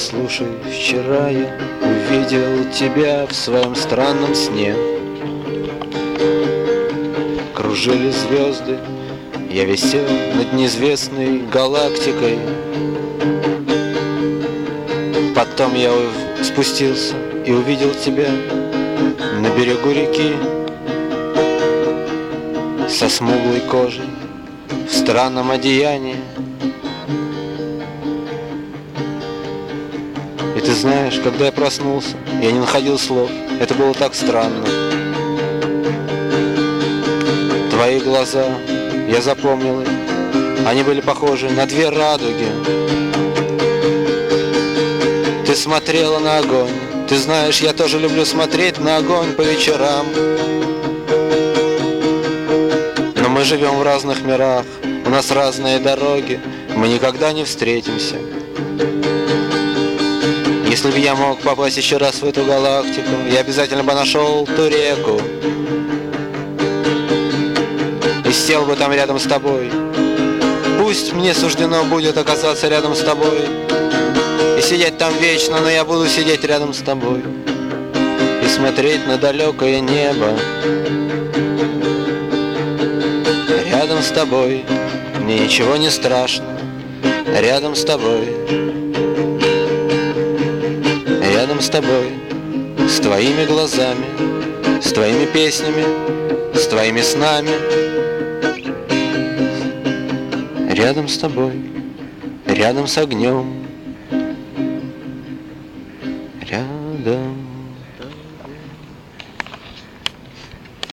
Послушай, вчера я увидел тебя в своем странном сне. Кружили звезды, я висел над неизвестной галактикой. Потом я спустился и увидел тебя на берегу реки, со смуглой кожей, в странном одеянии. И ты знаешь, когда я проснулся, я не находил слов. Это было так странно. Твои глаза, я запомнил их. Они были похожи на две радуги. Ты смотрела на огонь. Ты знаешь, я тоже люблю смотреть на огонь по вечерам. Но мы живем в разных мирах, у нас разные дороги, мы никогда не встретимся. Если бы я мог попасть еще раз в эту галактику, я обязательно бы нашел ту реку и сел бы там рядом с тобой. Пусть мне суждено будет оказаться рядом с тобой и сидеть там вечно, но я буду сидеть рядом с тобой и смотреть на далекое небо. Рядом с тобой мне ничего не страшно. Рядом с тобой. Рядом с тобой, с твоими глазами, с твоими песнями, с твоими снами. Рядом с тобой, рядом с огнем, рядом